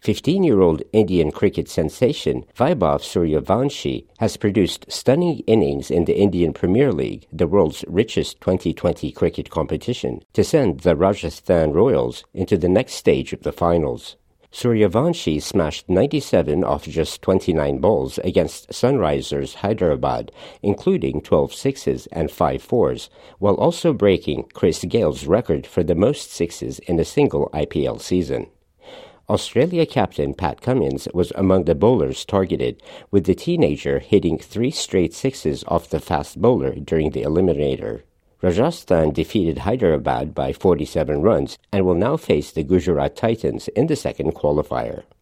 15-year-old Indian cricket sensation Vaibhav Suryavanshi has produced stunning innings in the Indian Premier League, the world's richest 2020 cricket competition, to send the Rajasthan Royals into the next stage of the finals. Suryavanshi smashed 97 off just 29 balls against Sunrisers Hyderabad, including 12 sixes and 5 fours, while also breaking Chris Gale's record for the most sixes in a single IPL season. Australia captain Pat Cummins was among the bowlers targeted, with the teenager hitting 3 straight sixes off the fast bowler during the eliminator. Rajasthan defeated Hyderabad by 47 runs and will now face the Gujarat Titans in the second qualifier.